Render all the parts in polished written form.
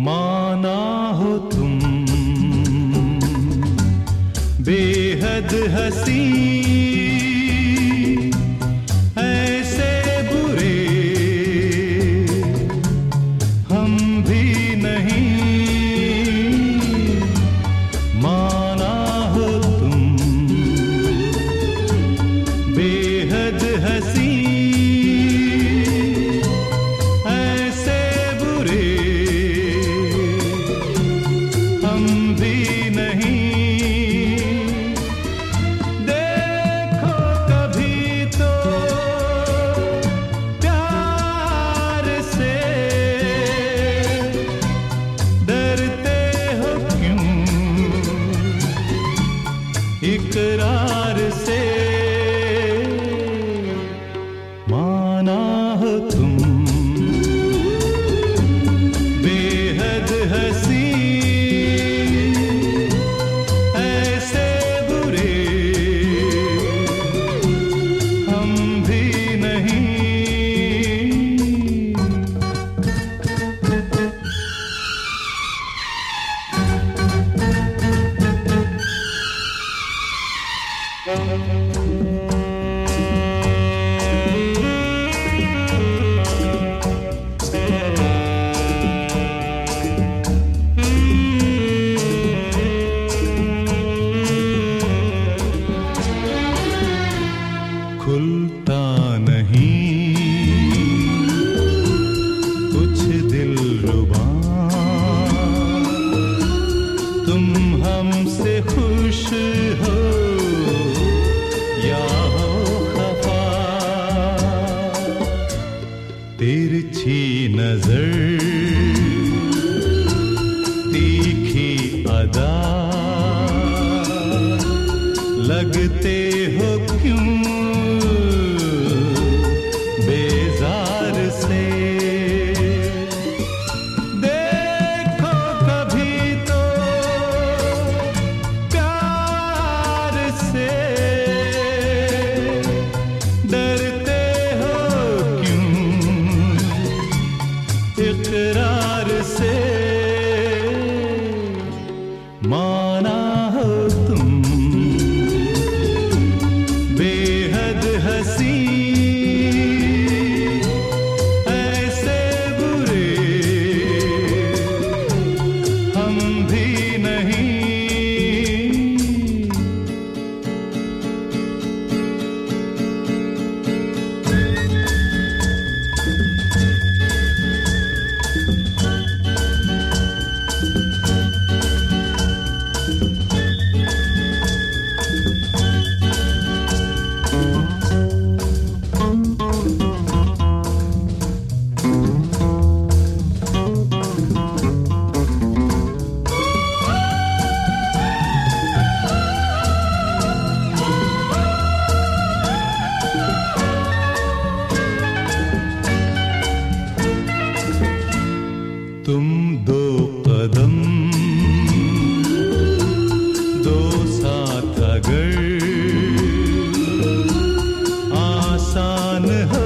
माना हो तुम बेहद हंसी, ऐसे बुरे हम भी नहीं। माना हो तुम बेहद हंसी, ऐसे बुरे हम भी नहीं। देखो कभी तो प्यार से, डरते हो क्यों इकरार से। माना हो तुम बेहद हंसी, ऐसे बुरे हम भी नहीं। खुलता नहीं कुछ दिलरुबा, तुम हमसे खुश हो या हो खफा। तिरछी नजर, तीखी अदा, लगते हो क्यों बेजार से। देखो कभी तो प्यार से, डरते हो क्यों इकरार से। माना हो तुम बेहद हंसी, ऐसे बुरे हम भी नहीं। तुम दो कदम दो साथ अगर आसान हो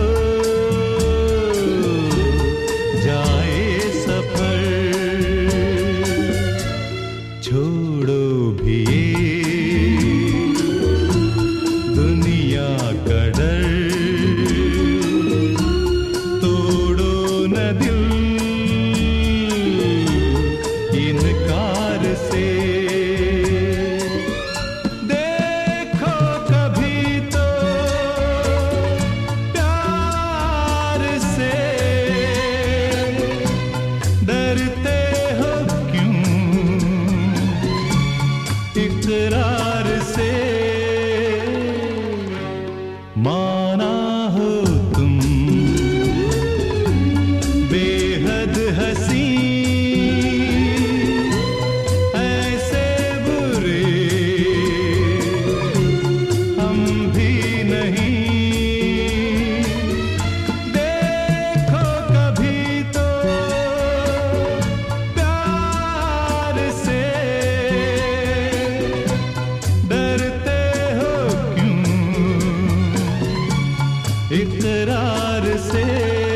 जाए सफर। छोड़ो भी ये दुनिया का डर, तोड़ो न दिल इनकार से। देखो कभी तो प्यार से, डरते हो क्यों इकरार से। माना हो तुम बेहद हंसी, इकरार से।